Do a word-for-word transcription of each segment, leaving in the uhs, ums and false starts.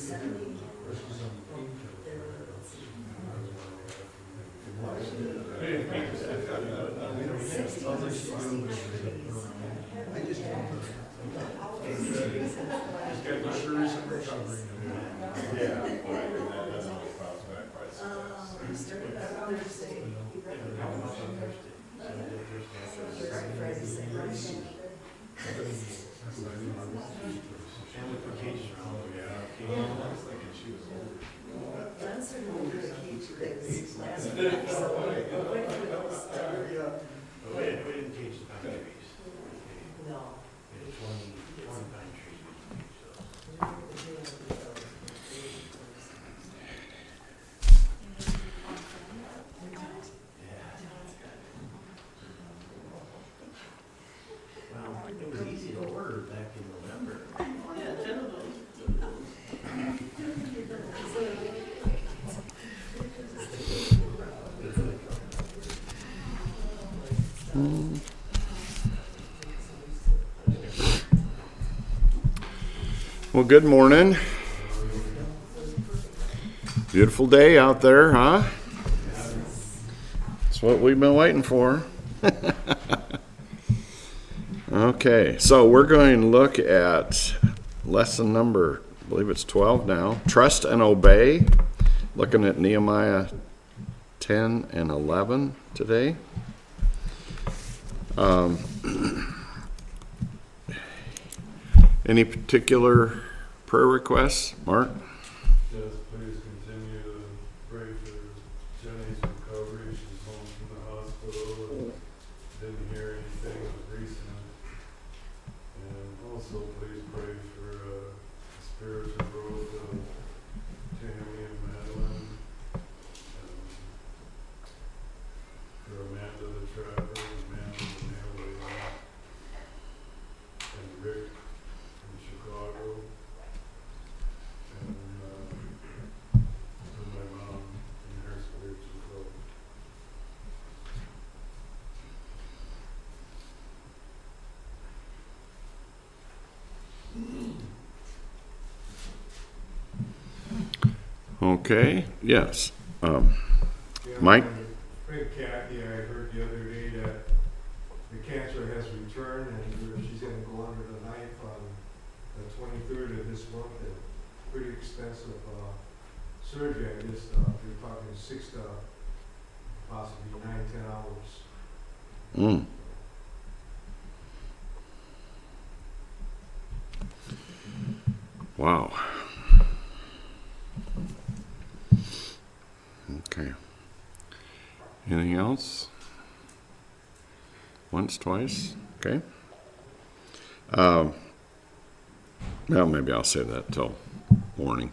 Well, good morning. Beautiful day out there, huh? That's what we've been waiting for. Okay, so we're going to look at lesson number, I believe it's twelve now, Trust and Obey, looking at Nehemiah ten and eleven today. Um, any particular prayer requests, Mark? Yes, please continue to pray for Jenny's recovery. She's home from the hospital and didn't hear anything of recent. And also please pray for uh, spiritual growth of Tammy and Madeline. Um, for Amanda the Traveler, Amanda the Nail Lady, and Rick in Chicago. And uh, for my mom and her spiritual growth. Okay, yes. Um, Yeah, Mike? Hey Kathy, I heard the other day that the cancer has returned and she's gonna go under the knife on the twenty-third of this month. And pretty expensive uh, surgery. I guess uh, you're talking six to possibly nine, ten hours. mm. Wow. Okay. Anything else? Once, twice? Okay. Um, well, maybe I'll say that till morning.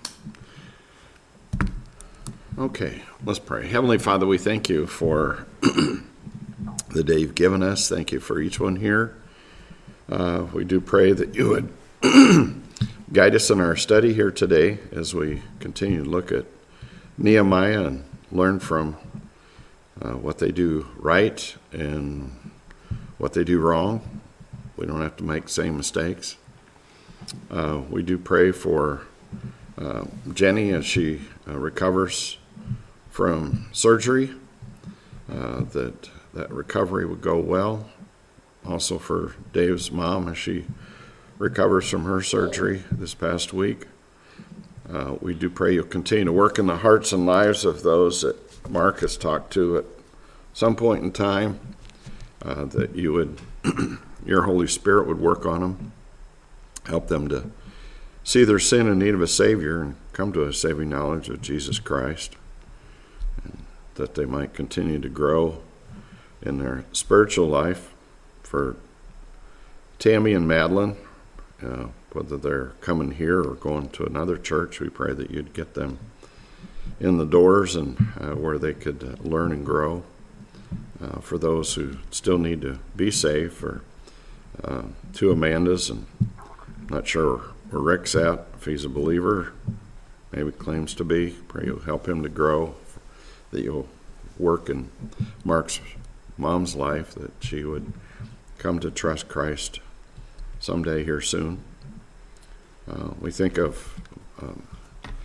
Okay, let's pray. Heavenly Father, we thank you for the day you've given us. Thank you for each one here. Uh, we do pray that you would guide us in our study here today as we continue to look at Nehemiah and learn from uh, what they do right and what they do wrong. We don't have to make the same mistakes. Uh, we do pray for uh, Jenny as she uh, recovers from surgery, uh, that that recovery would go well. Also for Dave's mom as she recovers from her surgery this past week. Uh, we do pray you'll continue to work in the hearts and lives of those that Mark has talked to at some point in time, uh, that you would, your Holy Spirit would work on them, help them to see their sin in need of a Savior and come to a saving knowledge of Jesus Christ, and that they might continue to grow in their spiritual life. For Tammy and Madeline, uh, whether they're coming here or going to another church, we pray that you'd get them in the doors and uh, where they could uh, learn and grow. Uh, for those who still need to be saved, for uh, two Amandas, and I'm not sure where Rick's at, if he's a believer, maybe claims to be. Pray you'll help him to grow, that you'll work in Mark's mom's life, that she would come to trust Christ someday here soon. Uh, we think of um,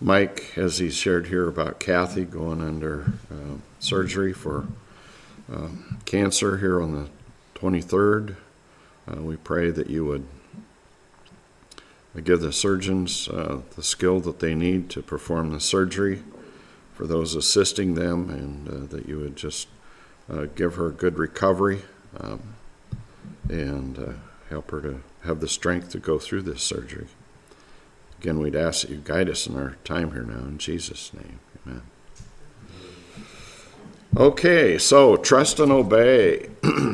Mike, as he shared here about Kathy going under uh, surgery for uh, cancer here on the twenty-third. Uh, we pray that you would give the surgeons uh, the skill that they need to perform the surgery, for those assisting them, and uh, that you would just uh, give her good recovery um, and uh, help her to have the strength to go through this surgery. Again, we'd ask that you guide us in our time here now, in Jesus' name. Amen. Okay, so trust and obey.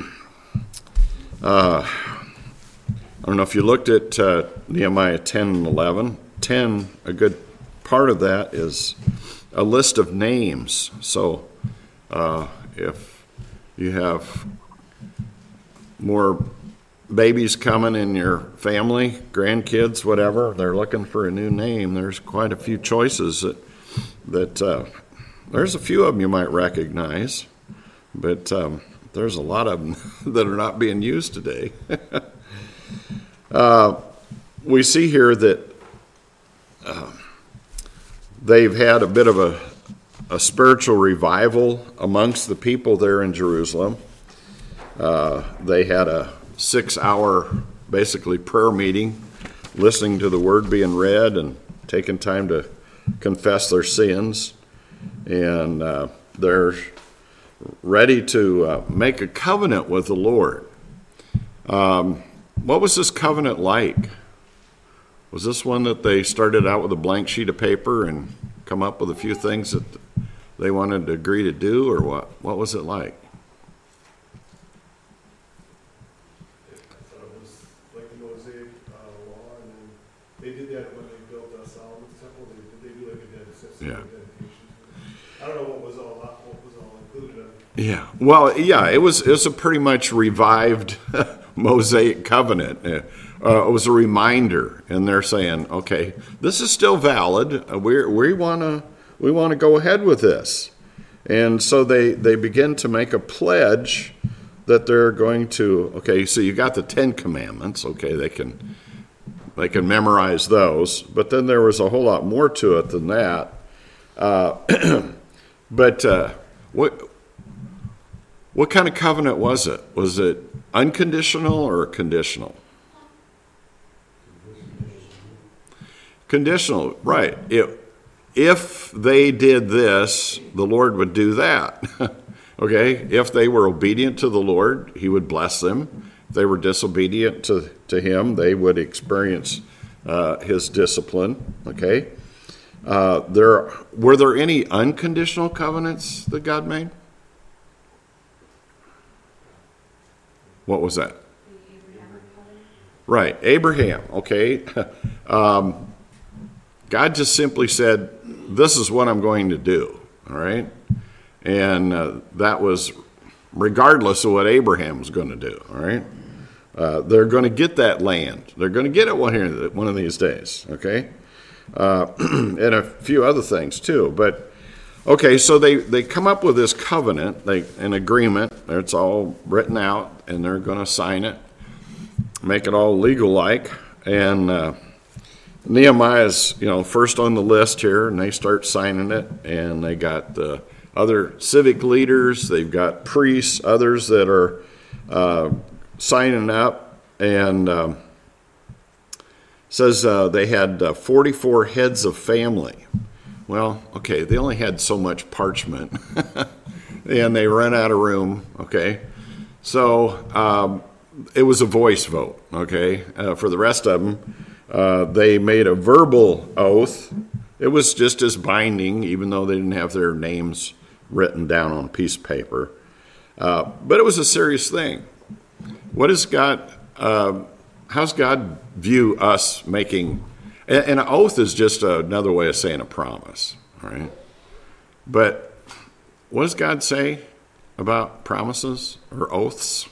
uh, I don't know if you looked at uh, Nehemiah ten and eleven. ten, a good part of that is a list of names. So uh, if you have more babies coming in your family, grandkids, whatever, they're looking for a new name, there's quite a few choices that, that uh, there's a few of them you might recognize, but um, there's a lot of them that are not being used today. uh, we see here that uh, they've had a bit of a, a spiritual revival amongst the people there in Jerusalem. Uh, they had a six-hour, basically, prayer meeting, listening to the word being read and taking time to confess their sins. And uh, they're ready to uh, make a covenant with the Lord. Um, what was this covenant like? Was this one that they started out with a blank sheet of paper and come up with a few things that they wanted to agree to do, or what? What was it like? They did that when they built uh, Solomon's temple. They, they do like a dedication. Yeah. I don't know what was all what was all included in it. Yeah. Well, yeah, it was it was a pretty much revived Mosaic covenant. Uh, it was a reminder, and they're saying, okay, this is still valid. Uh, we we want to we want to go ahead with this, and so they they begin to make a pledge that they're going to. Okay, so you got the Ten Commandments. Okay, they can. They can memorize those, but then there was a whole lot more to it than that. Uh, but uh, what what kind of covenant was it? Was it unconditional or conditional? Conditional, right. If, if they did this, the Lord would do that. Okay? If they were obedient to the Lord, he would bless them. If they were disobedient to, to him, they would experience uh, his discipline. Okay? Uh, there were there any unconditional covenants that God made? What was that? Right, Abraham. Okay. um, God just simply said, "This is what I'm going to do." All right, and uh, that was regardless of what Abraham was going to do. All right. Uh, they're going to get that land. They're going to get it one here, one of these days, okay? Uh, and a few other things too. But, okay, so they, they come up with this covenant, they, an agreement. It's all written out, and they're going to sign it, make it all legal-like. And uh, Nehemiah's, you know, first on the list here, and they start signing it. And they got the other civic leaders. They've got priests, others that are Uh, signing up, and um, says uh, they had uh, forty-four heads of family. Well, okay, they only had so much parchment, and they ran out of room, okay? So um, it was a voice vote, okay? Uh, for the rest of them, uh, they made a verbal oath. It was just as binding, even though they didn't have their names written down on a piece of paper. Uh, but it was a serious thing. What is God, uh, how's God view us making, and, and an oath is just another way of saying a promise, all right? But what does God say about promises or oaths?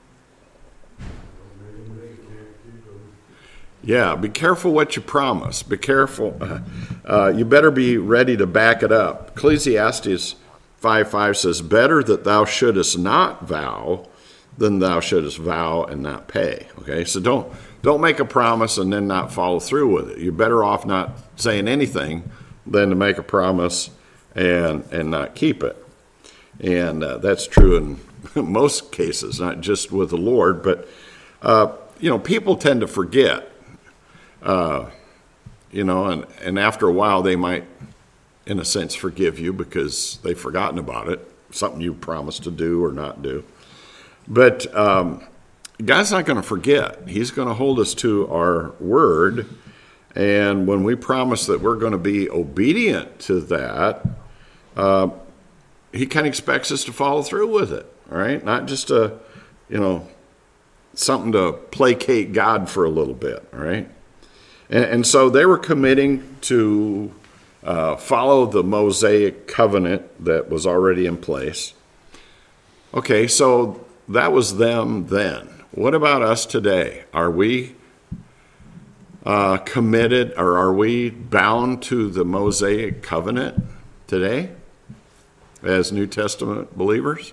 Yeah, be careful what you promise. Be careful. Uh, you better be ready to back it up. Ecclesiastes five five says, "Better that thou shouldest not vow than thou shouldest vow and not pay." Okay, so don't don't make a promise and then not follow through with it. You're better off not saying anything than to make a promise and and not keep it. And uh, that's true in most cases, not just with the Lord, but, uh, you know, people tend to forget, uh, you know, and, and after a while they might, in a sense, forgive you because they've forgotten about it, something you promised to do or not do. But um, God's not going to forget. He's going to hold us to our word. And when we promise that we're going to be obedient to that, uh, he kind of expects us to follow through with it, all right? Not just a, you know, something to placate God for a little bit, all right? And, and so they were committing to uh, follow the Mosaic covenant that was already in place. Okay, so that was them then. What about us today? Are we uh, committed, or are we bound to the Mosaic covenant today as New Testament believers?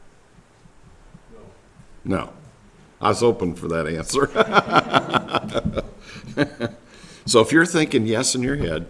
No. No. I was open for that answer. So if you're thinking yes in your head,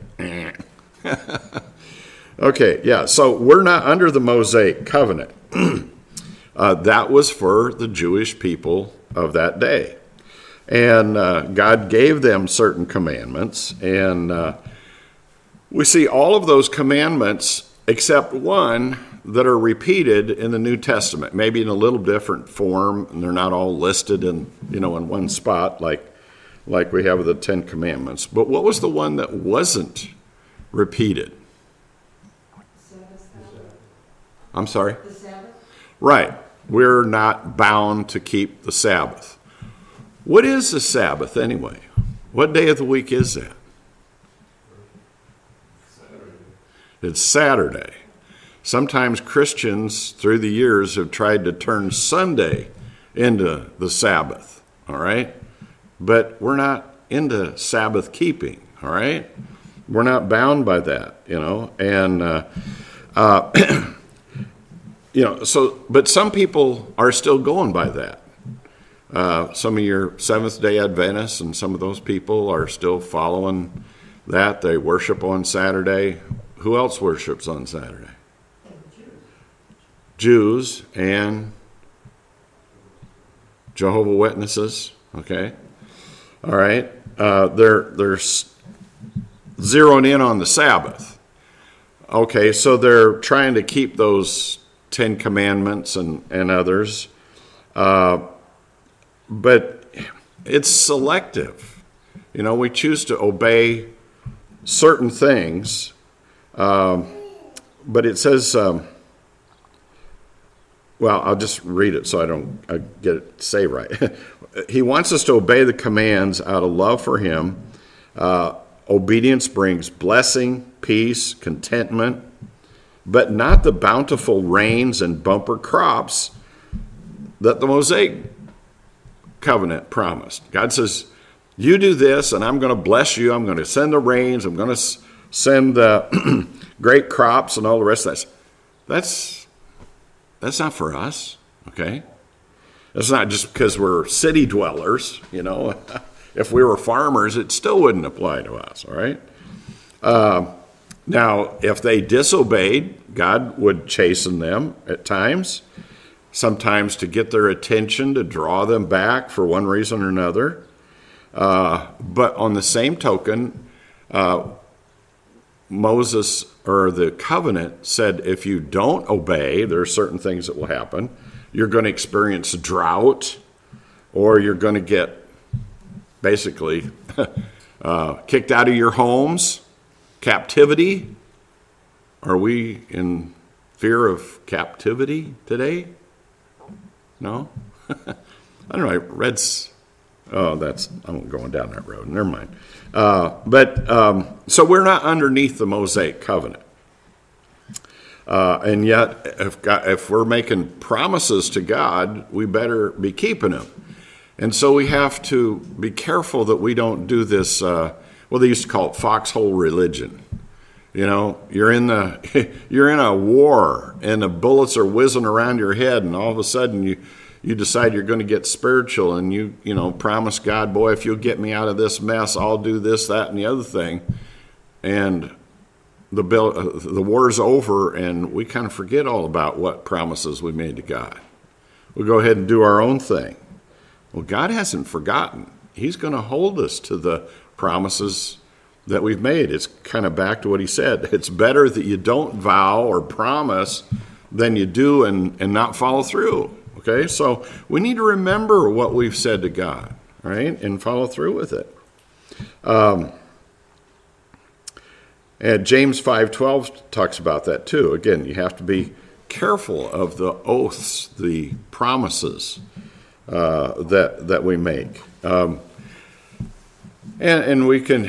okay, yeah, so we're not under the Mosaic covenant. uh, that was for the Jewish people of that day. And uh, God gave them certain commandments, and uh, we see all of those commandments except one that are repeated in the New Testament, maybe in a little different form, and they're not all listed in, you know, in one spot like like we have with the Ten Commandments. But what was the one that wasn't repeated? I'm sorry? The Sabbath? Right. We're not bound to keep the Sabbath. What is the Sabbath anyway? What day of the week is that? Saturday. It's Saturday. Sometimes Christians through the years have tried to turn Sunday into the Sabbath, all right? But we're not into Sabbath keeping, all right? We're not bound by that, you know? And, uh, uh, you know, so, but some people are still going by that. Uh, some of your Seventh-day Adventists and some of those people are still following that. They worship on Saturday. Who else worships on Saturday? Jews and Jehovah's Witnesses, okay? All right. Uh, they're, they're zeroing in on the Sabbath. Okay, so they're trying to keep those Ten Commandments and, and others. Uh, but it's selective. You know, we choose to obey certain things. Um, but it says, um, well, I'll just read it so I don't I get it say right. He wants us to obey the commands out of love for him. Uh, obedience brings blessing, peace, contentment, but not the bountiful rains and bumper crops that the Mosaic covenant promised. God says, you do this and I'm going to bless you. I'm going to send the rains. I'm going to send the great crops and all the rest of that. That's, that's not for us, okay? It's not just because we're city dwellers, you know. If we were farmers, it still wouldn't apply to us, all right? Uh, now, if they disobeyed, God would chasten them at times, sometimes to get their attention, to draw them back for one reason or another. Uh, but on the same token, uh, Moses, or the covenant, said if you don't obey, there are certain things that will happen. You're going to experience drought, or you're going to get basically uh, kicked out of your homes, captivity. Are we in fear of captivity today? No? I don't know. I read, oh, that's, I'm going down that road. Never mind. Uh, but, um, so we're not underneath the Mosaic covenant. Uh, and yet, if, God, if we're making promises to God, we better be keeping them. And so we have to be careful that we don't do this, uh, well, they used to call it foxhole religion. You know, you're in the you're in a war, and the bullets are whizzing around your head, and all of a sudden you, you decide you're going to get spiritual, and you, you know, promise God, boy, if you'll get me out of this mess, I'll do this, that, and the other thing. And the bill, uh, the war's over, and we kind of forget all about what promises we made to God. We go ahead and do our own thing. Well, God hasn't forgotten. He's going to hold us to the promises that we've made. It's kind of back to what he said. It's better that you don't vow or promise than you do and, and not follow through. Okay, so we need to remember what we've said to God, right, and follow through with it. Um, and James five twelve talks about that too. Again, you have to be careful of the oaths, the promises uh, that that we make, um, and, and we can.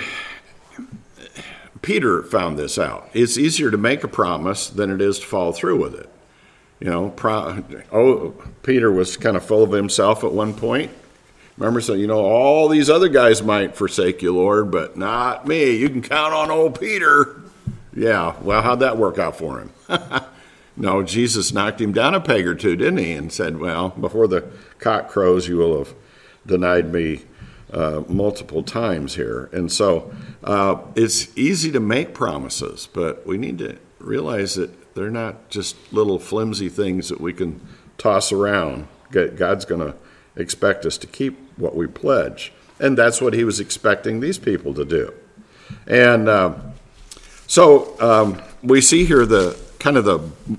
Peter found this out. It's easier to make a promise than it is to follow through with it. You know, pro, oh, Peter was kind of full of himself at one point. Remember, so you know, all these other guys might forsake you, Lord, but not me. You can count on old Peter. Yeah, well, how'd that work out for him? No, Jesus knocked him down a peg or two, didn't he? And said, well, before the cock crows, you will have denied me uh, multiple times here. And so uh, it's easy to make promises, but we need to realize that they're not just little flimsy things that we can toss around. God's going to expect us to keep what we pledge. And that's what he was expecting these people to do. And uh, so um, we see here the kind of the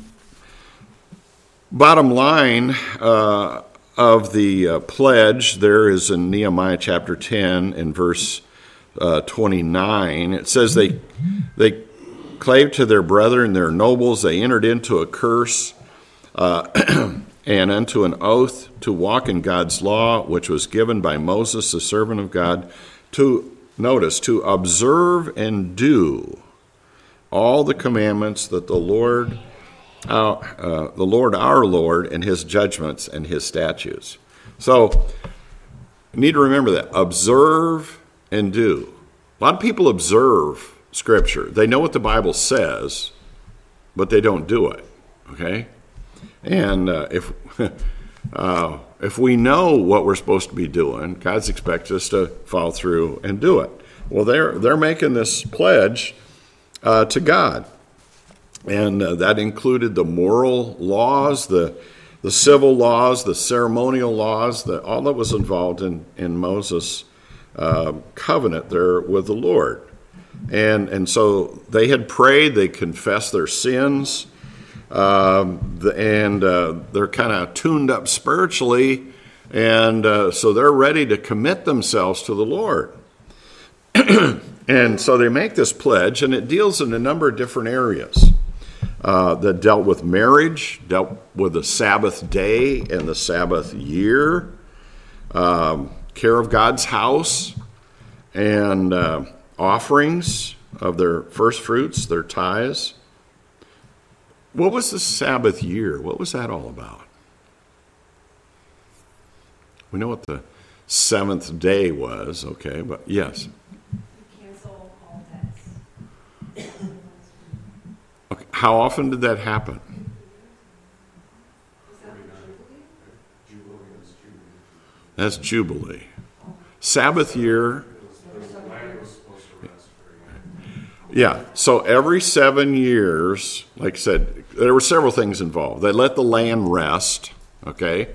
bottom line uh, of the uh, pledge. There is in Nehemiah chapter ten and verse uh, twenty-nine. It says they they clave to their brethren, their nobles. They entered into a curse uh, and unto an oath to walk in God's law, which was given by Moses, the servant of God, to, notice, to observe and do all the commandments that the Lord, uh, uh, the Lord our Lord, and his judgments and his statutes. So, you need to remember that. Observe and do. A lot of people observe Scripture. They know what the Bible says, but they don't do it. Okay? And uh, if uh, if we know what we're supposed to be doing, God's expects us to follow through and do it. Well, they're they're making this pledge uh, to God, and uh, that included the moral laws, the the civil laws, the ceremonial laws, the, all that was involved in in Moses' uh, covenant there with the Lord. And and so they had prayed, they confessed their sins, um, the, and uh, they're kind of tuned up spiritually, and uh, so they're ready to commit themselves to the Lord. And so they make this pledge, and it deals in a number of different areas uh, that dealt with marriage, dealt with the Sabbath day and the Sabbath year, um, care of God's house, and uh, offerings of their first fruits, their tithes. What was the Sabbath year? What was that all about? We know what the seventh day was, okay, but yes. Cancel all debts. Okay. How often did that happen? That's Jubilee. Sabbath year. Yeah, so every seven years, like I said, there were several things involved. They let the land rest, okay?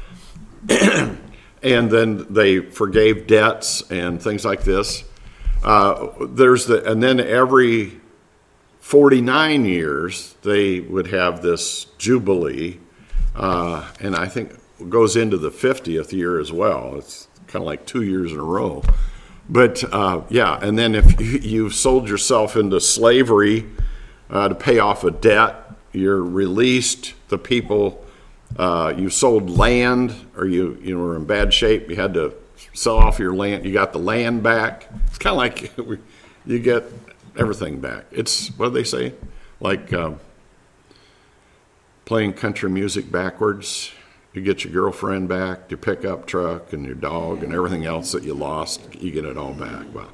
And then they forgave debts and things like this. Uh, there's the, and then every forty-nine years, they would have this Jubilee, uh, and I think it goes into the fiftieth year as well. It's kind of like two years in a row. But, uh, yeah, and then if you've sold yourself into slavery uh, to pay off a debt, you're released. The people, uh, you sold land, or you, you were in bad shape, you had to sell off your land, you got the land back. It's kind of like you get everything back. It's, what do they say? Like um, playing country music backwards. You get your girlfriend back, your pickup truck, and your dog, and everything else that you lost. You get it all back. Well,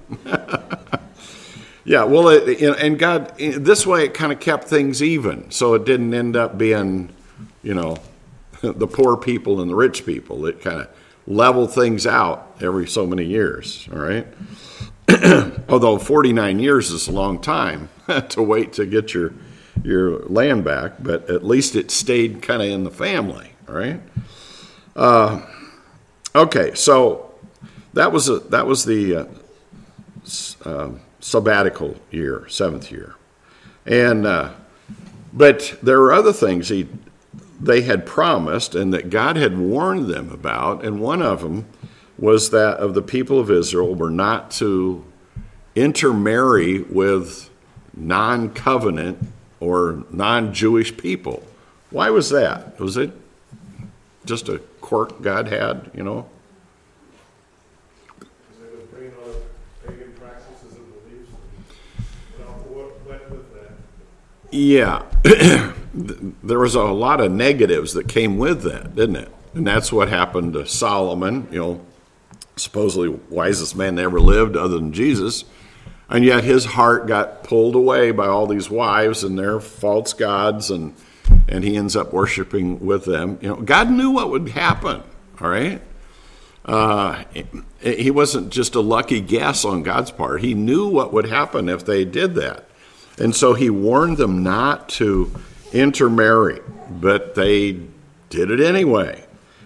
yeah. Well, it, and God, this way, it kind of kept things even, so it didn't end up being, you know, the poor people and the rich people. It kind of leveled things out every so many years. All right. although forty-nine years is a long time to wait to get your your land back, but at least it stayed kind of in the family, all right? Uh, okay, so that was a, that was the uh, uh, sabbatical year, seventh year, and uh, but there were other things he they had promised and that God had warned them about, and one of them was that of the people of Israel were not to intermarry with non-covenant or non-Jewish people. Why was that? Was it just a quirk God had, you know? Because they would bring other pagan practices and beliefs. And what went with that? Yeah. There was a lot of negatives that came with that, didn't it? And that's what happened to Solomon, you know, supposedly wisest man that ever lived other than Jesus. And yet his heart got pulled away by all these wives and their false gods, and and he ends up worshiping with them. You know, God knew what would happen, all right? Uh, he wasn't just a lucky guess on God's part. He knew what would happen if they did that. And so he warned them not to intermarry, but they did it anyway.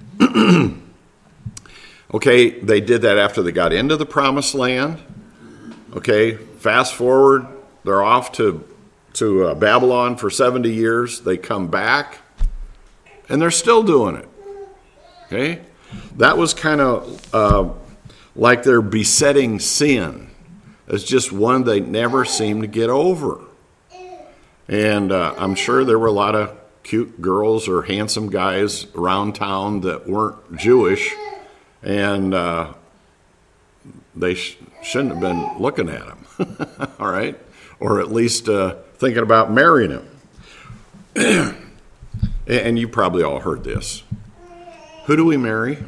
Okay, they did that after they got into the promised land. Okay, fast forward, they're off to, to uh, Babylon for seventy years. They come back, and they're still doing it. Okay, that was kind of uh, like their besetting sin. It's just one they never seemed to get over. And uh, I'm sure there were a lot of cute girls or handsome guys around town that weren't Jewish, and uh, they sh- shouldn't have been looking at them, all right? Or at least uh, thinking about marrying him. And you probably all heard this. Who do we marry?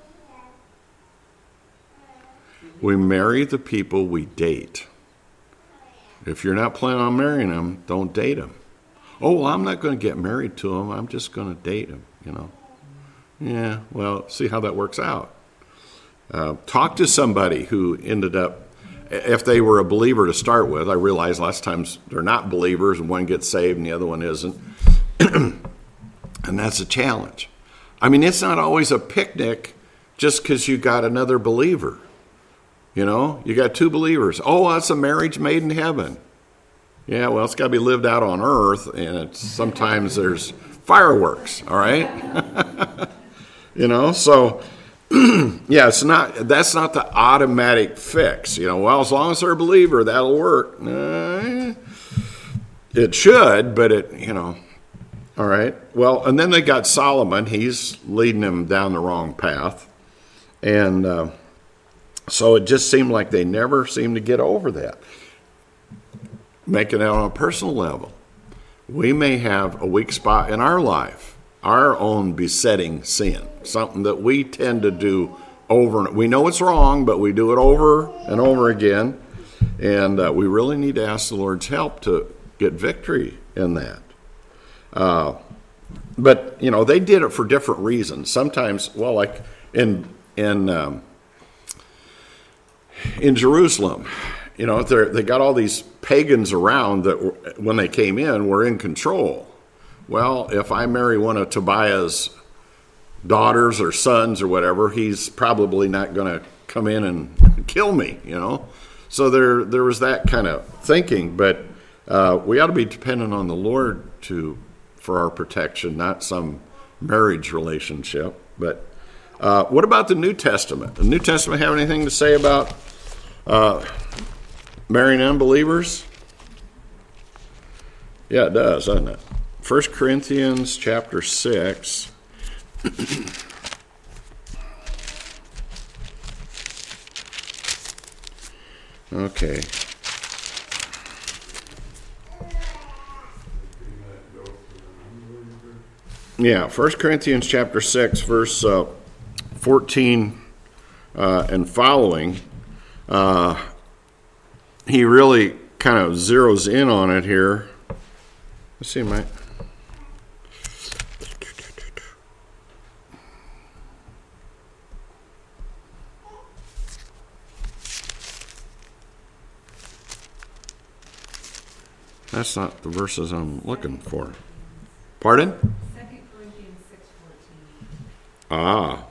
We marry the people we date. If you're not planning on marrying them, don't date them. Oh, well, I'm not going to get married to him. I'm just going to date him, you know. Yeah, well, see how that works out. Uh, talk to somebody who ended up, if they were a believer to start with. I realize lots of times they're not believers, and one gets saved and the other one isn't. And that's a challenge. I mean, it's not always a picnic just because you got another believer. You know, you got two believers. Oh, that's a marriage made in heaven. Yeah, well, it's got to be lived out on earth, and it's, sometimes there's fireworks, all right? You know, so, yeah, it's not, that's not the automatic fix. You know, well, as long as they're a believer, that'll work. Uh, it should, but it, you know, all right. Well, and then they got Solomon. He's leading them down the wrong path. And uh, so it just seemed like they never seemed to get over that. Making it on a personal level. We may have a weak spot in our life, our own besetting sin, something that we tend to do over. And we know it's wrong, but we do it over and over again. And uh, we really need to ask the Lord's help to get victory in that. Uh, but, you know, they did it for different reasons. Sometimes, well, like in in um, in Jerusalem, you know, they got all these pagans around that were, when they came in, were in control. Well, if I marry one of Tobiah's daughters or sons or whatever, he's probably not going to come in and kill me, you know. So there there was that kind of thinking, but uh, we ought to be dependent on the Lord to for our protection, not some marriage relationship. But uh, what about the New Testament? The New Testament have anything to say about uh, marrying unbelievers? Yeah, it does, doesn't it? First Corinthians chapter six. Okay. Yeah, First Corinthians chapter six, verse uh, fourteen uh, and following. Uh, he really kind of zeroes in on it here. Let's see, Mike. That's not the verses I'm looking for. Pardon? Second Corinthians six fourteen. Ah.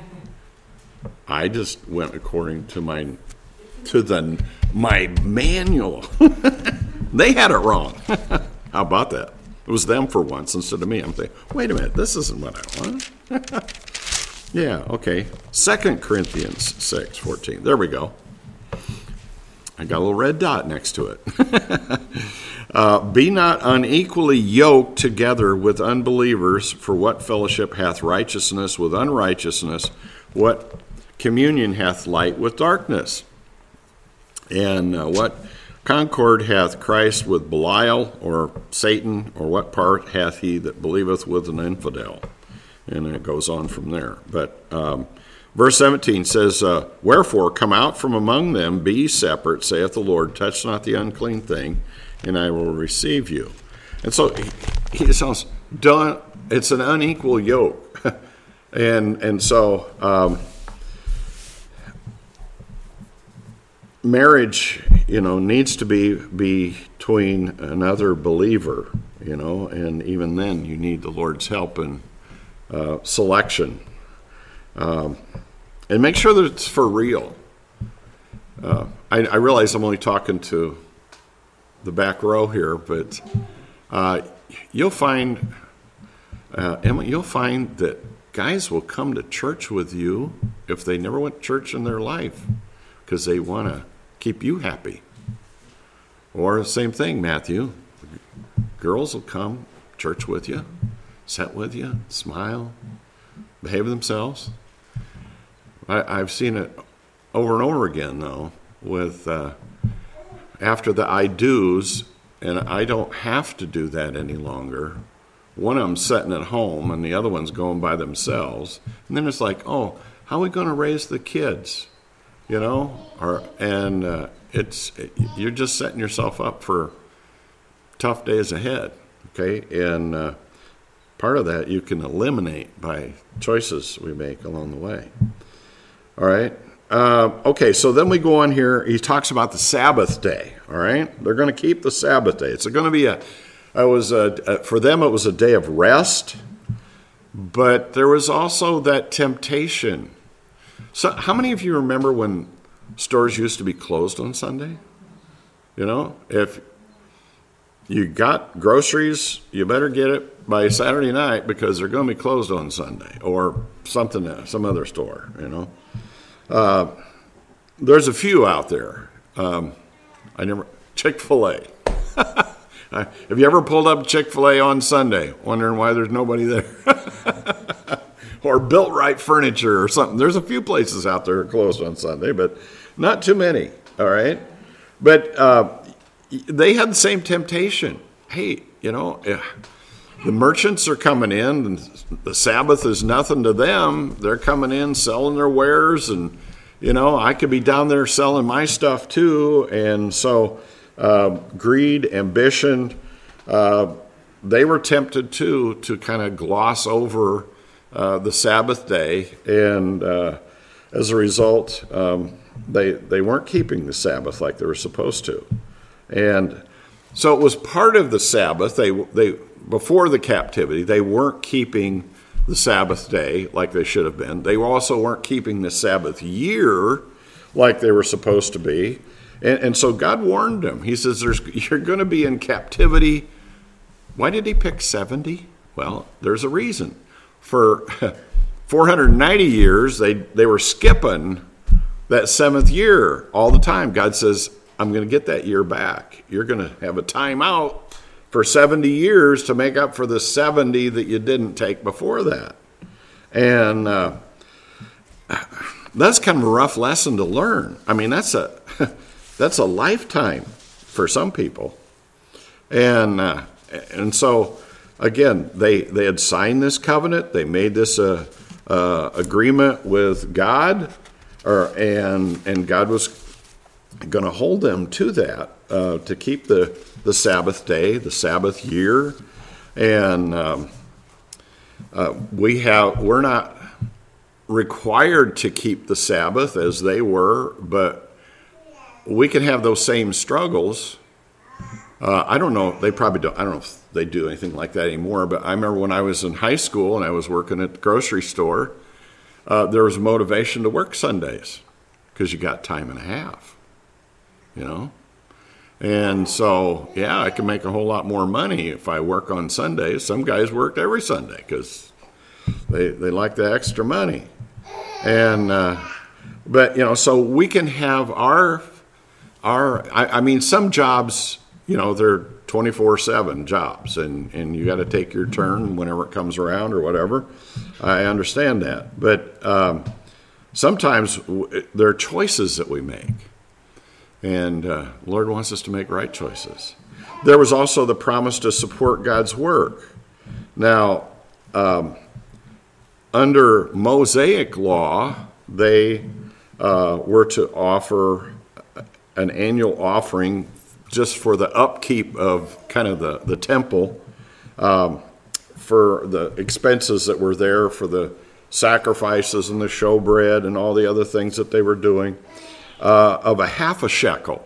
I just went according to my to the my manual. They had it wrong. How about that? It was them for once instead of me. I'm thinking, wait a minute, this isn't what I want. Yeah, okay. Second Corinthians six fourteen. There we go. I got a little red dot next to it. uh, Be not unequally yoked together with unbelievers, for what fellowship hath righteousness with unrighteousness? What communion hath light with darkness? And uh, what concord hath Christ with Belial, or Satan, or what part hath he that believeth with an infidel? And it goes on from there. But um, verse seventeen says, uh, Wherefore come out from among them, be ye separate, saith the Lord, touch not the unclean thing, and I will receive you. And so he, he says, don't, it's an unequal yoke. and and so um, marriage, you know, needs to be between another believer, you know, and even then you need the Lord's help in uh, selection. Um, and make sure that it's for real. Uh, I, I realize I'm only talking to the back row here, but uh, you'll find, uh, Emma, you'll find that guys will come to church with you if they never went to church in their life because they want to keep you happy. Or the same thing, Matthew. Girls will come church with you, sit with you, smile, behave themselves. I, I've seen it over and over again, though, with uh, after the I do's, and I don't have to do that any longer. One of them's sitting at home, and the other one's going by themselves. And then it's like, oh, how are we going to raise the kids? You know, or and uh, it's you're just setting yourself up for tough days ahead. Okay, and uh, part of that you can eliminate by choices we make along the way. All right. Uh, okay, so then we go on here. He talks about the Sabbath day. All right, they're going to keep the Sabbath day. It's going to be a. It was a, for them. It was a day of rest, but there was also that temptation. So, how many of you remember when stores used to be closed on Sunday? You know, if you got groceries, you better get it by Saturday night because they're going to be closed on Sunday, or something, some other store. You know, uh, there's a few out there. Um, I never Chick-fil-A. Have you ever pulled up Chick-fil-A on Sunday, wondering why there's nobody there? Or Built Right Furniture or something. There's a few places out there closed on Sunday, but not too many, all right? But uh, they had the same temptation. Hey, you know, the merchants are coming in, and the Sabbath is nothing to them. They're coming in, selling their wares, and, you know, I could be down there selling my stuff too. And so uh, greed, ambition, uh, they were tempted too to kind of gloss over Uh, the Sabbath day, and uh, as a result, um, they they weren't keeping the Sabbath like they were supposed to, and so it was part of the Sabbath. They they before the captivity, they weren't keeping the Sabbath day like they should have been. They also weren't keeping the Sabbath year like they were supposed to be, and, and so God warned them. He says, "There's you're going to be in captivity." Why did He pick seventy? Well, there's a reason. For four hundred ninety years, they, they were skipping that seventh year all the time. God says, I'm going to get that year back. You're going to have a time out for seventy years to make up for the seventy that you didn't take before that. And uh, that's kind of a rough lesson to learn. I mean, that's a that's a lifetime for some people. And uh, and so... Again, they, they had signed this covenant. They made this uh, uh, agreement with God, or and and God was going to hold them to that, uh, to keep the, the Sabbath day, the Sabbath year, and um, uh, we have we're not required to keep the Sabbath as they were, but we can have those same struggles. Uh, I don't know. They probably don't. I don't know if they do anything like that anymore. But I remember when I was in high school and I was working at the grocery store, uh, there was motivation to work Sundays because you got time and a half, you know. And so, yeah, I can make a whole lot more money if I work on Sundays. Some guys worked every Sunday because they they like the extra money. And uh, but you know, so we can have our our. I, I mean, some jobs. You know, they're twenty-four seven jobs, and, and you got to take your turn whenever it comes around or whatever. I understand that. But um, sometimes w- there are choices that we make, and uh, the Lord wants us to make right choices. There was also the promise to support God's work. Now, um, under Mosaic law, they uh, were to offer an annual offering just for the upkeep of kind of the, the temple, um, for the expenses that were there, for the sacrifices and the showbread and all the other things that they were doing, uh, of a half a shekel.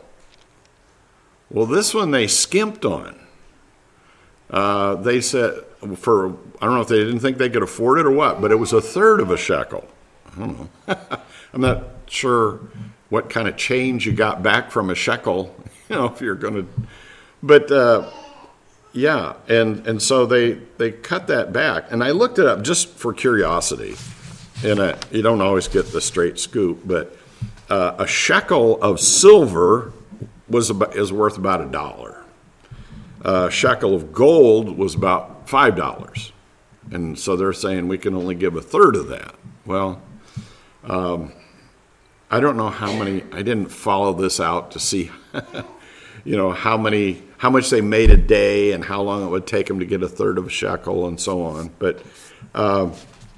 Well, this one they skimped on. Uh, they said, for, I don't know if they didn't think they could afford it or what, but it was a third of a shekel. I don't know. I'm not sure what kind of change you got back from a shekel. You know, if you're going to, but uh, yeah, and and so they they cut that back, and I looked it up just for curiosity, and uh, you don't always get the straight scoop, but uh, a shekel of silver was about, is worth about a dollar. A shekel of gold was about five dollars, and so they're saying we can only give a third of that. Well, um, I don't know how many. I didn't follow this out to see. You know, how many, how much they made a day and how long it would take them to get a third of a shekel and so on. But uh,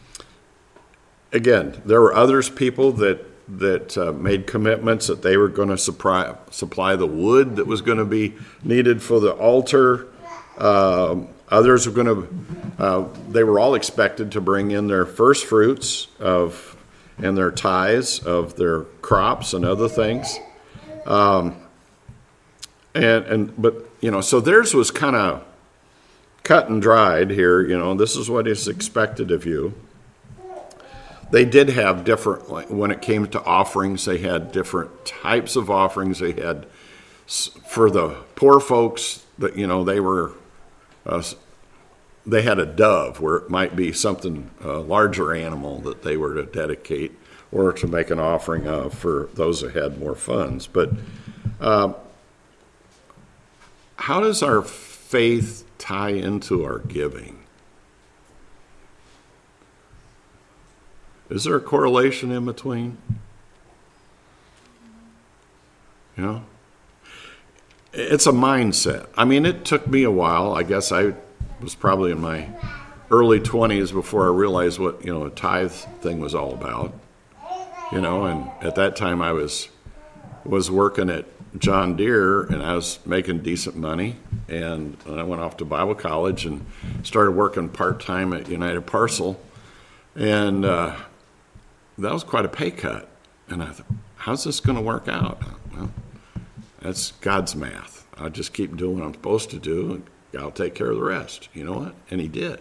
again, there were others people that that uh, made commitments that they were going to supply supply the wood that was going to be needed for the altar. Uh, others were going to, uh, they were all expected to bring in their first fruits of and their tithes of their crops and other things. Um, And, and but, you know, so theirs was kind of cut and dried here. You know, this is what is expected of you. They did have different, like, when it came to offerings, they had different types of offerings. They had, for the poor folks, that, you know, they were, uh, they had a dove where it might be something, a larger animal that they were to dedicate or to make an offering of for those that had more funds. But, uh, how does our faith tie into our giving? Is there a correlation in between? You know? It's a mindset. I mean, it took me a while. I guess I was probably in my early twenties before I realized what, you know, a tithe thing was all about. You know, and at that time I was was working at John Deere, and I was making decent money, and I went off to Bible college and started working part-time at United Parcel, and uh, that was quite a pay cut. And I thought, how's this going to work out? Well, that's God's math. I'll just keep doing what I'm supposed to do, and God will take care of the rest. You know what? And he did.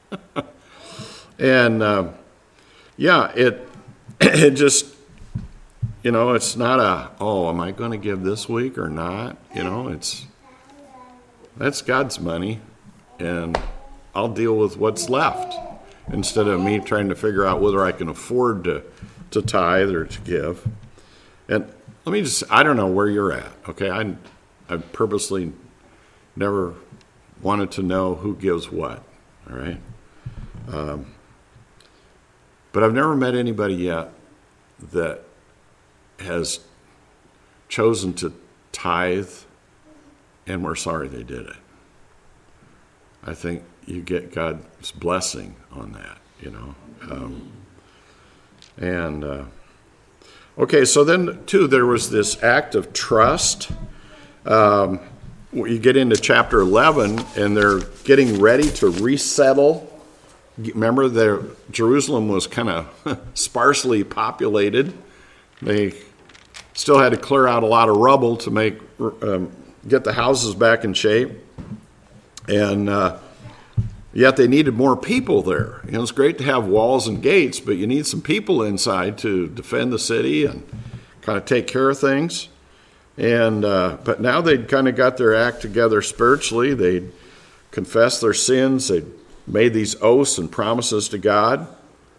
and uh, yeah, it it just, you know, it's not a, oh, am I going to give this week or not? You know, it's, that's God's money, and I'll deal with what's left instead of me trying to figure out whether I can afford to, to tithe or to give. And let me just, I don't know where you're at, okay? I, I purposely never wanted to know who gives what, all right? Um, but I've never met anybody yet that has chosen to tithe and we're sorry they did it. I think you get God's blessing on that, you know. Um, and, uh, okay, so then, too, there was this act of trust. Um, you get into chapter eleven, and they're getting ready to resettle. Remember, the, Jerusalem was kind of sparsely populated. They still had to clear out a lot of rubble to make um, get the houses back in shape. And uh, yet they needed more people there. You know, it's great to have walls and gates, but you need some people inside to defend the city and kind of take care of things. And uh, but now they'd kind of got their act together spiritually. They'd confessed their sins. They'd made these oaths and promises to God.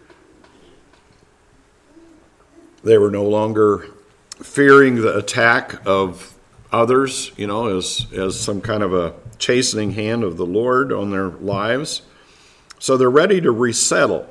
They were no longer fearing the attack of others, you know, as, as some kind of a chastening hand of the Lord on their lives. So they're ready to resettle.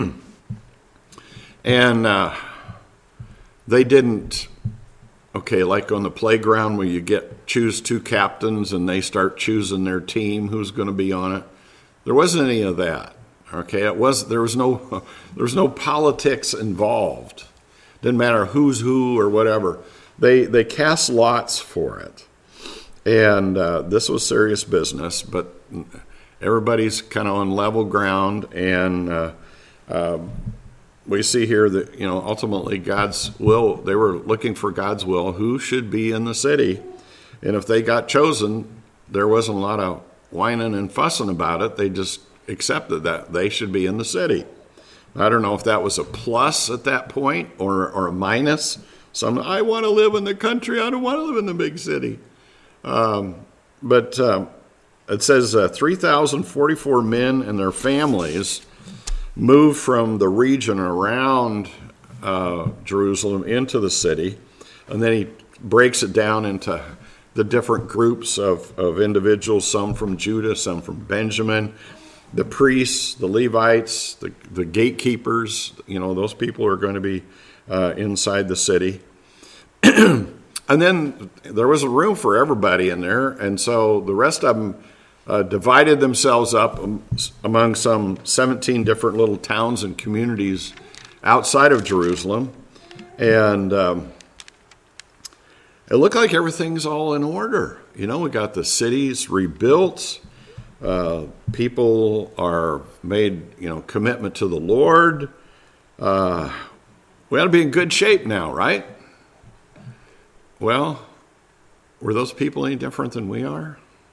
And uh, they didn't, okay, like on the playground where you get choose two captains and they start choosing their team, who's going to be on it. There wasn't any of that. Okay, it was there was no there was no politics involved. Didn't matter who's who or whatever. They they cast lots for it, and uh, this was serious business. But everybody's kind of on level ground, and uh, uh, we see here that, you know, ultimately God's will. They were looking for God's will. Who should be in the city, and if they got chosen, there wasn't a lot of whining and fussing about it. They just accepted that they should be in the city. I don't know if that was a plus at that point or or a minus. Some, I want to live in the country. I don't want to live in the big city. Um, but um, it says uh, three thousand forty-four men and their families moved from the region around uh, Jerusalem into the city. And then he breaks it down into the different groups of, of individuals, some from Judah, some from Benjamin. The priests, the Levites, the, the gatekeepers, you know, those people are going to be uh, inside the city. And then there was a room for everybody in there, and so the rest of them uh, divided themselves up among some seventeen different little towns and communities outside of Jerusalem. And um, it looked like everything's all in order. You know, we got the cities rebuilt. Uh, people are made, you know, commitment to the Lord. Uh, we ought to be in good shape now, right? Well, were those people any different than we are?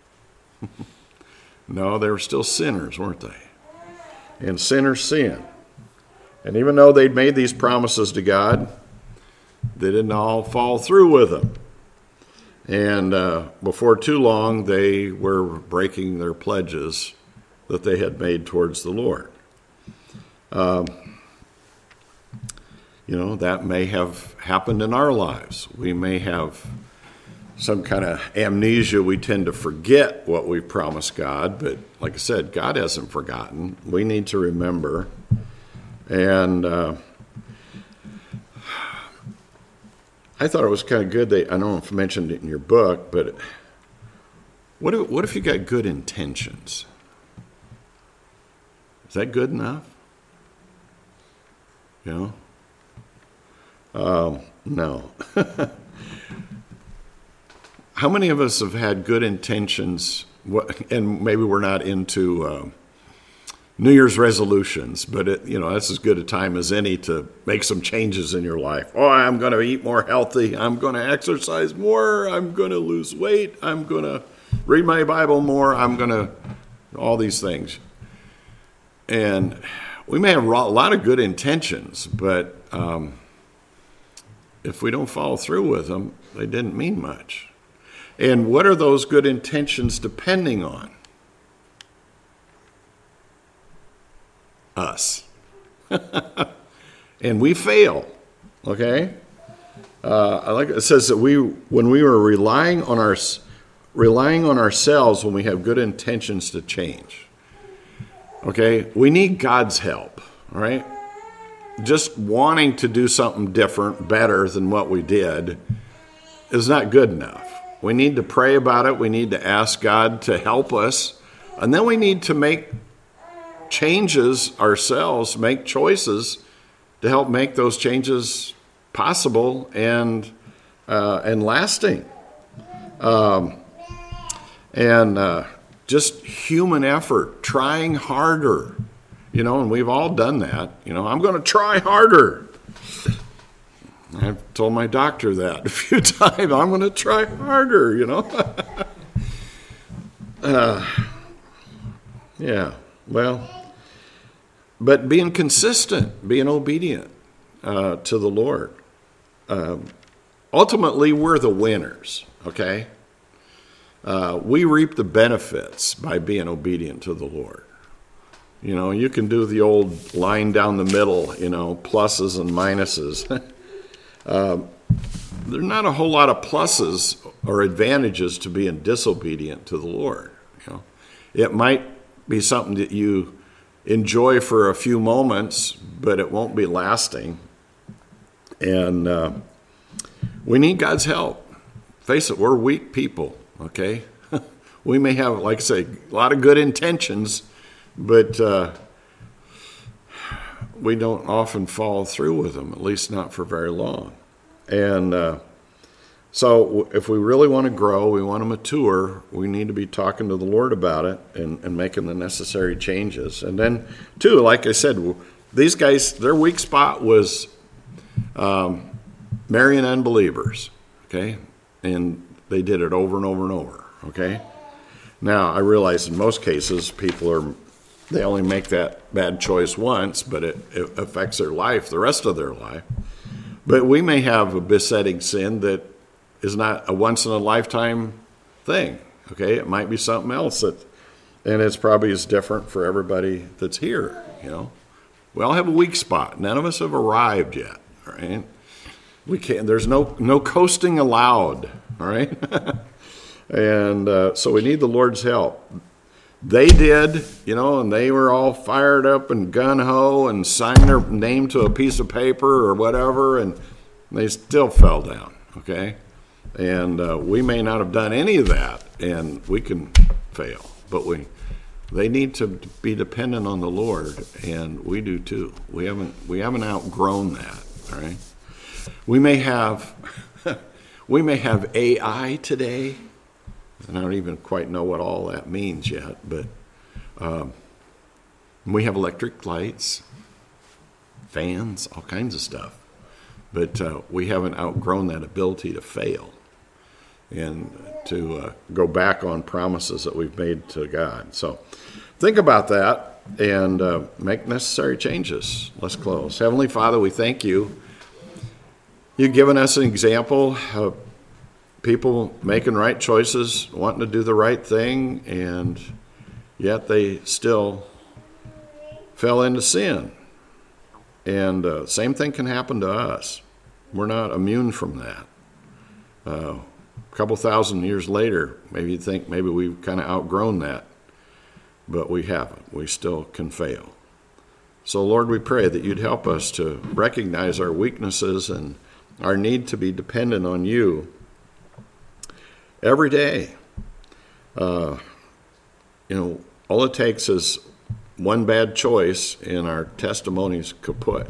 No, they were still sinners, weren't they? And sinners sin. And even though they'd made these promises to God, they didn't all fall through with them. And uh, before too long, they were breaking their pledges that they had made towards the Lord. Um, you know, that may have happened in our lives. We may have some kind of amnesia. We tend to forget what we promised God. But like I said, God hasn't forgotten. We need to remember. And uh, I thought it was kind of good. They, I don't know if I mentioned it in your book, but what if, what if you got good intentions? Is that good enough? You know? Um, no. How many of us have had good intentions, and maybe we're not into uh, New Year's resolutions, but it, you know, that's as good a time as any to make some changes in your life. Oh, I'm going to eat more healthy. I'm going to exercise more. I'm going to lose weight. I'm going to read my Bible more. I'm going to, all these things. And we may have a lot of good intentions, but um, if we don't follow through with them, they didn't mean much. And what are those good intentions depending on? Us. And we fail, okay? Uh, I like it says that we, when we were relying on our, relying on ourselves when we have good intentions to change. Okay, we need God's help, all right? Just wanting to do something different, better than what we did is not good enough. We need to pray about it. We need to ask God to help us. And then we need to make changes ourselves, make choices to help make those changes possible and uh, and lasting. Um, and uh, just human effort, trying harder, you know, and we've all done that. You know, I'm going to try harder. I've told my doctor that a few times. I'm going to try harder, you know. uh, yeah, well, but being consistent, being obedient uh, to the Lord. Um, ultimately, we're the winners, okay? Uh, we reap the benefits by being obedient to the Lord. You know, you can do the old line down the middle, you know, pluses and minuses. um, there's not a whole lot of pluses or advantages to being disobedient to the Lord. You know, it might be something that you enjoy for a few moments, but it won't be lasting. And uh, we need God's help. Face it, we're weak people, okay? We may have, like I say, a lot of good intentions, but uh, we don't often follow through with them, at least not for very long. And uh, so if we really want to grow, we want to mature, we need to be talking to the Lord about it and, and making the necessary changes. And then, too, like I said, these guys, their weak spot was um, marrying unbelievers, okay? And they did it over and over and over, okay? Now, I realize in most cases, people are, they only make that bad choice once, but it, it affects their life, the rest of their life. But we may have a besetting sin that is not a once-in-a-lifetime thing, okay? It might be something else, that, and it's probably as different for everybody that's here, you know? We all have a weak spot. None of us have arrived yet, all right? We can't, there's no, no coasting allowed, all right? And uh, so we need the Lord's help. They did, you know, and they were all fired up and gung-ho and signed their name to a piece of paper or whatever, and they still fell down, okay? And uh, we may not have done any of that, and we can fail. But we, they need to be dependent on the Lord, and we do too. We haven't, we haven't outgrown that, all right? We may have, we may have A I today, and I don't even quite know what all that means yet, but um, we have electric lights, fans, all kinds of stuff. But uh, we haven't outgrown that ability to fail and to uh, go back on promises that we've made to God. So think about that and uh, make necessary changes. Let's close. Heavenly Father, we thank you. You've given us an example of people making right choices, wanting to do the right thing, and yet they still fell into sin. And uh, same thing can happen to us. We're not immune from that. Uh, a couple thousand years later, maybe you think maybe we've kind of outgrown that, but we haven't. We still can fail. So, Lord, we pray that you'd help us to recognize our weaknesses and our need to be dependent on you every day. Uh, you know, all it takes is one bad choice and our testimony's kaput.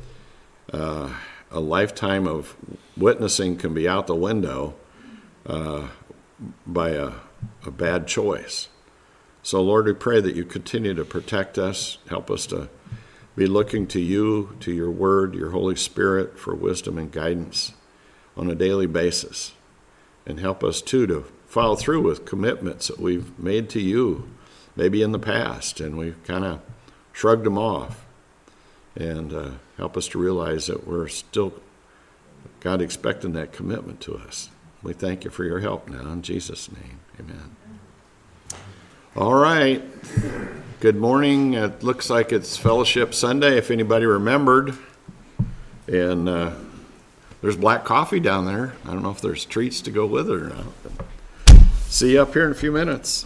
Uh, a lifetime of witnessing can be out the window uh, by a, a bad choice. So, Lord, we pray that you continue to protect us, help us to be looking to you, to your word, your Holy Spirit for wisdom and guidance on a daily basis. And help us, too, to follow through with commitments that we've made to you, maybe in the past, and we've kind of shrugged them off. And uh, help us to realize that we're still, God, expecting that commitment to us. We thank you for your help now. In Jesus' name, amen. All right. Good morning. It looks like it's Fellowship Sunday, if anybody remembered. And uh, there's black coffee down there. I don't know if there's treats to go with it or not. But see you up here in a few minutes.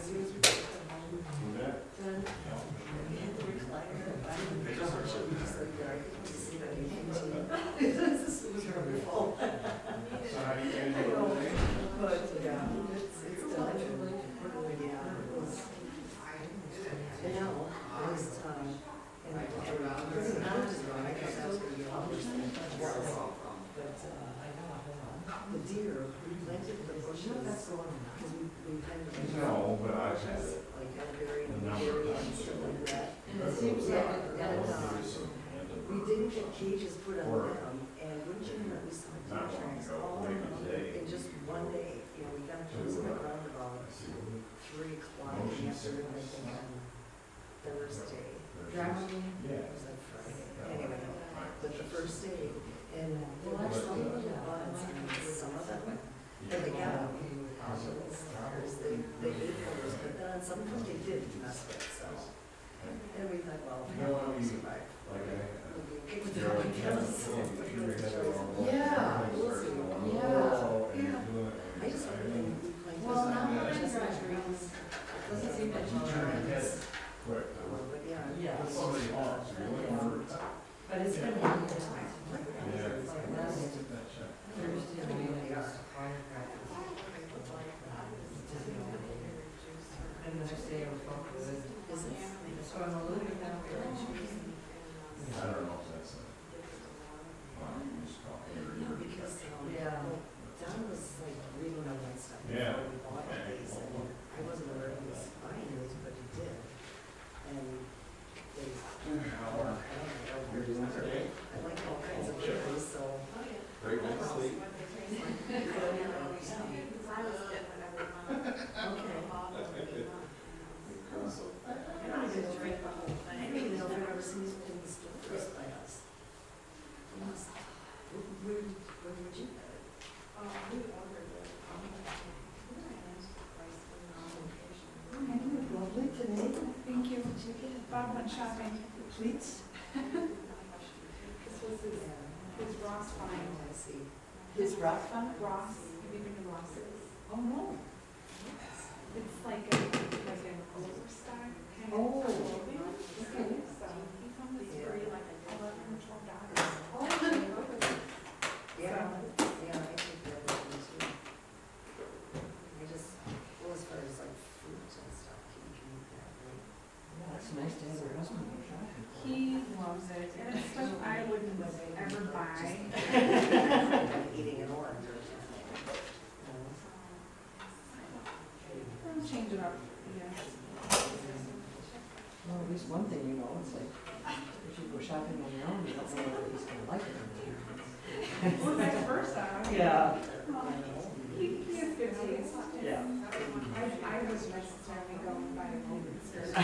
The deer, we planted the bushes, because we, we kind of. No, but I had bushes, it. like elderberry The and number of blueberry and times stuff you like that. And it seems Yeah, like, and, uh, And the- we didn't get cages put on Or- them, and wouldn't you know, we saw deer Not long tracks ago, all maybe around today. in just one day. You know, we got to Two, the uh, ground about I see. three o'clock in the Motion afternoon, I sickness. think, on Thursday. driving, Yeah. It was on Friday, anyway, but the first day, and there Well, were that's some good. little buds, and some of them, and they got them. They, they ate those, but then on some of them they did mess with, so. And we thought, well, if we don't survive, Like I. we'll be okay with that, I guess. Yeah. We'll see. Yeah. I just hope they, we planted well, some not that I'm chestnut driving, trees. doesn't seem that you Quick. But yeah. Yeah. Somebody else, you only for. but it's been a long time. Yeah. Like last Thursday, They are. fire practice. And the next day I was walking with it. Is it? So I'm a little bit down there. I don't know if that's a. Well, you just call it. No, because, um, Yeah. Don was like reading on that stuff Yeah. before we bought all these, and I wasn't aware he was buying these, but he did. And they, I don't know, I like all kinds of cherries, so. Great night's sleep. Okay. I don't even drink the whole thing. I don't even know if I've ever seen these things produced by us. Must. Where, where would you get it? Lovely today. Thank you. Bob went shopping. Pleats? This was his, his Ross find. I see. His rock fund? Ross, have you been to Ross's? Oh, no. It's like a, like an overstock kind of Oh. clothing. Okay. So he found this for like eleven or twelve dollars. Yeah, yeah, I think that would be too. I just, well, as far as like fruits and stuff, you can eat that, right? That's nice to have your husband go shopping. He loves it, and it's stuff I wouldn't ever buy. Eating an orange or something. I'll change it up, yeah. Well, at least one thing you know, it's like, if you go shopping on your own, you don't know whether he's gonna like it or not. Or vice versa. Yeah. Well, He, he has good taste. Yeah. I, I was necessarily going by the moment.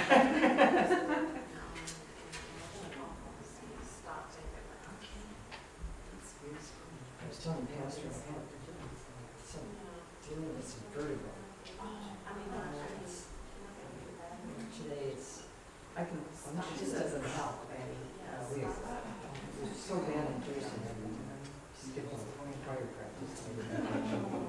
I was telling Pastor, I had some, dealing with some vertigo. Today it's, I can, it just doesn't help. Uh, we, we're so bad in Jason, just get some fire practice.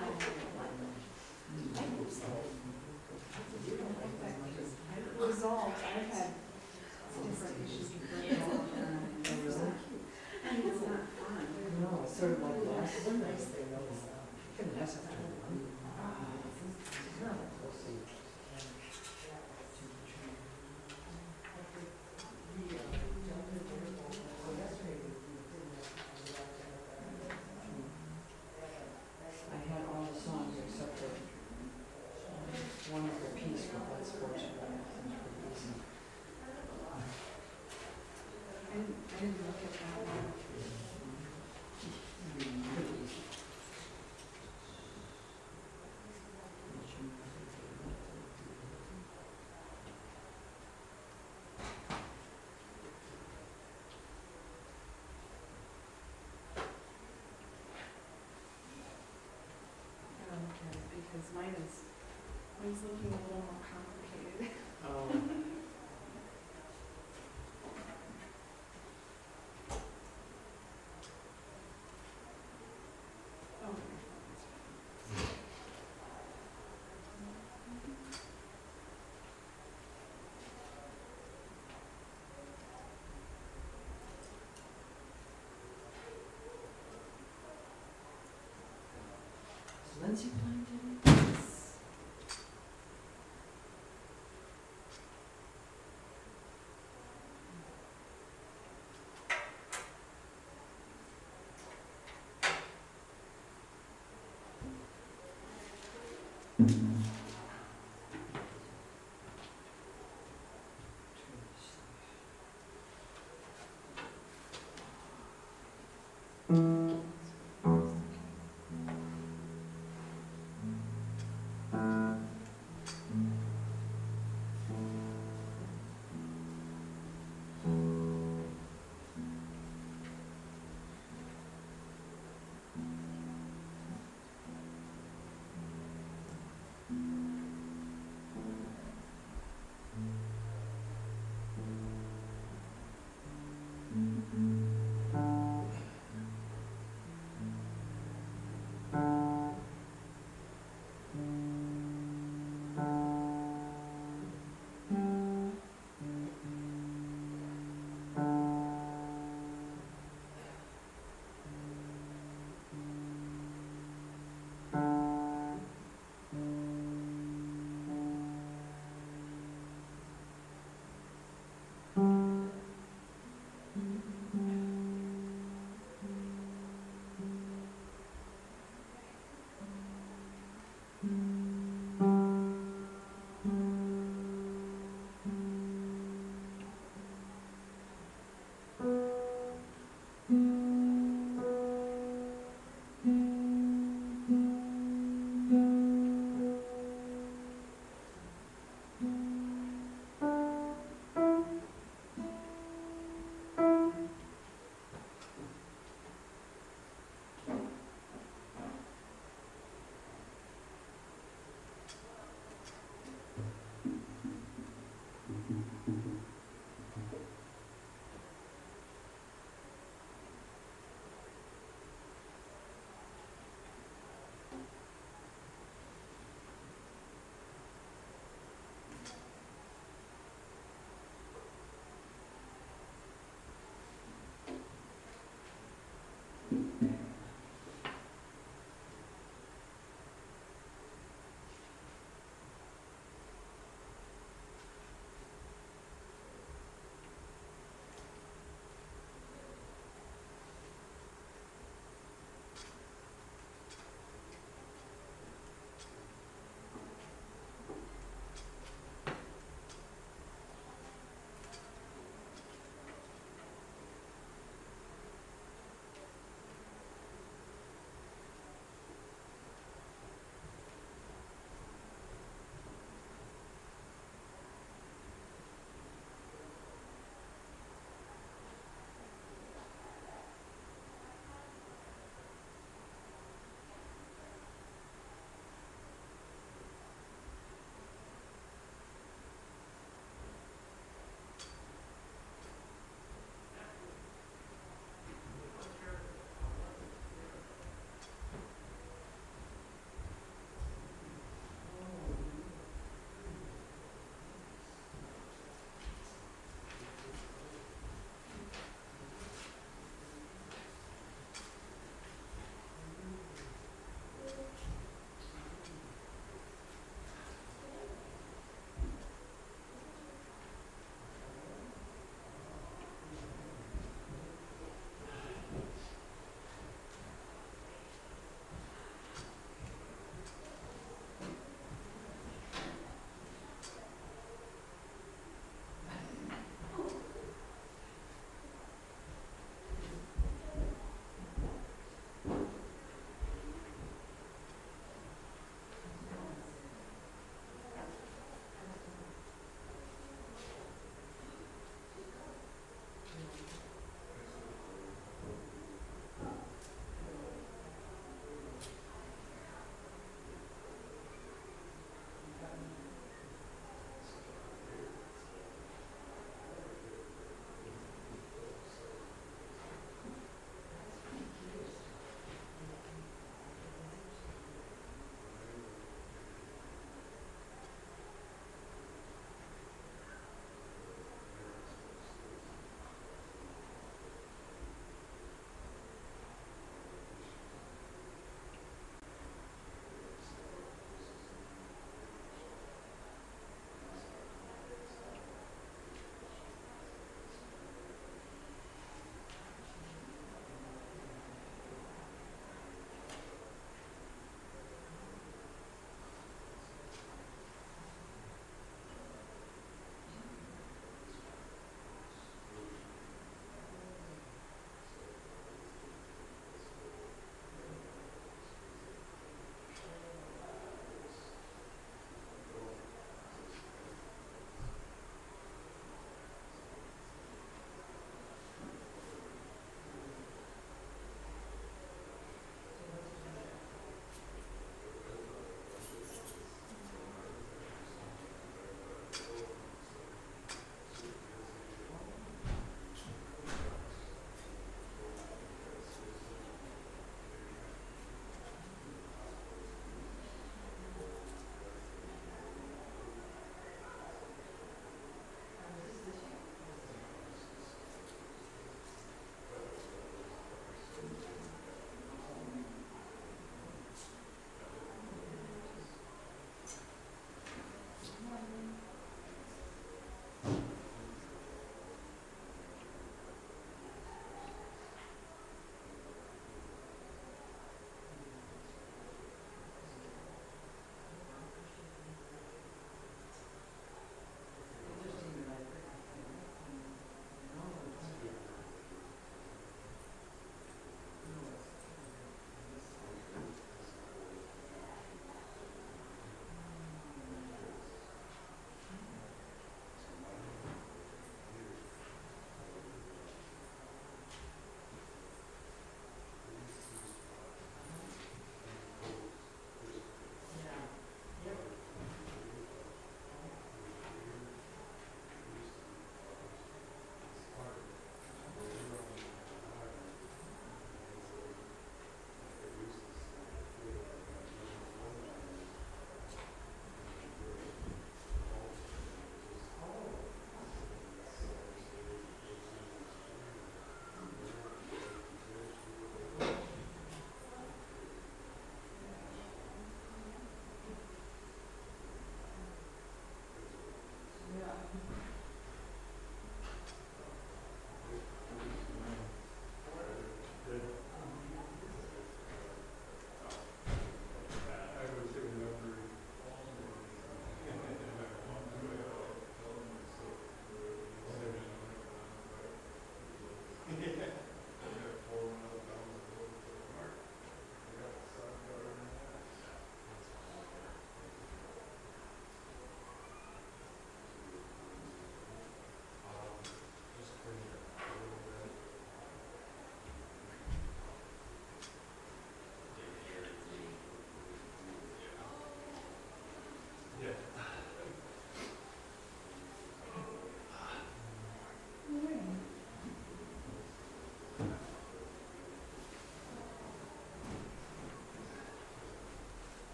Resolved, I've had different issues with vertigo. And it's not fun. No, it's sort of like last, One nice thing though is, uh, it can last after one. We'll see. I had all the songs except for um, one other piece, but that's fortunate. I didn't, I didn't look at that one. I don't look at it because mine is, mine's looking a little more complicated. um, Oh, my Once you find it, it's-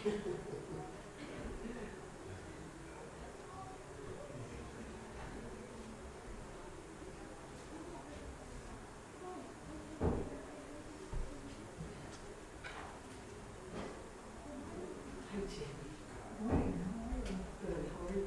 Hi, Jamie. Good, how are you?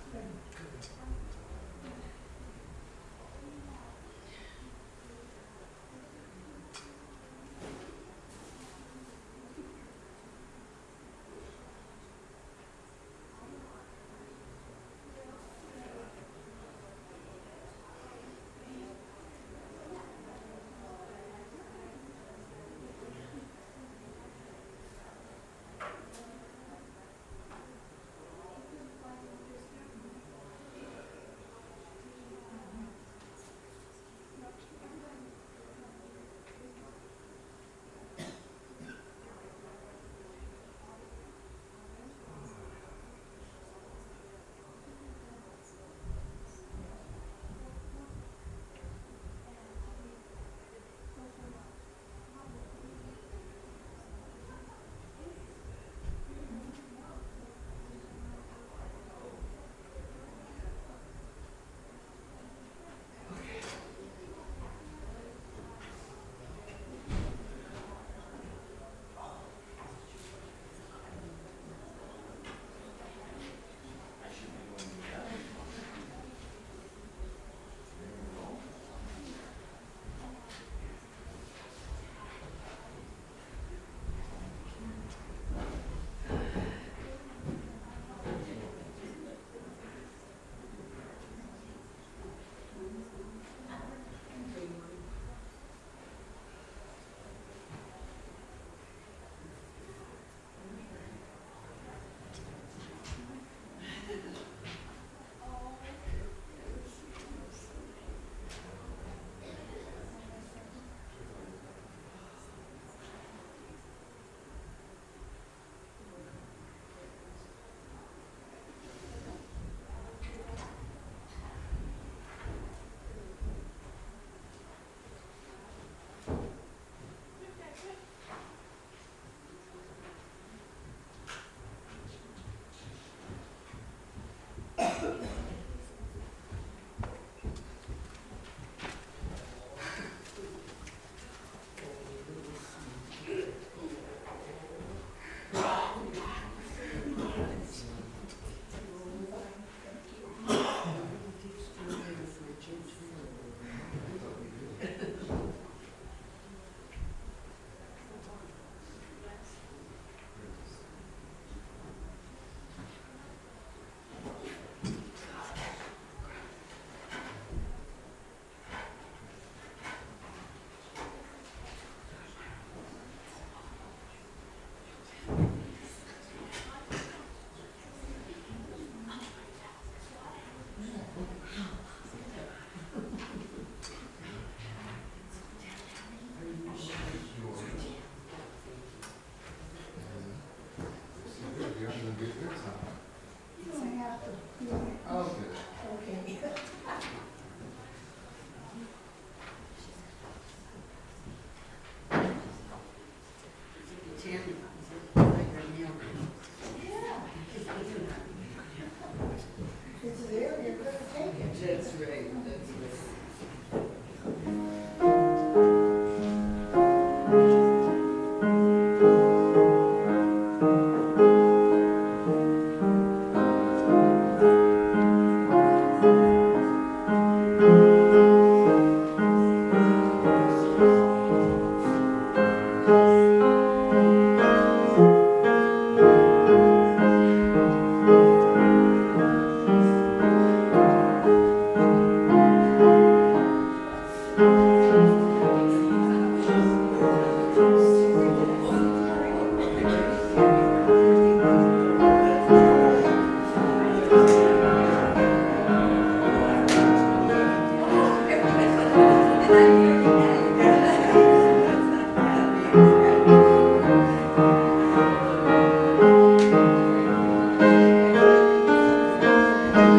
That's right, that's right.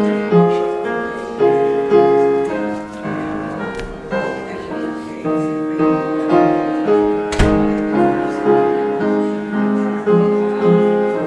Actually, okay.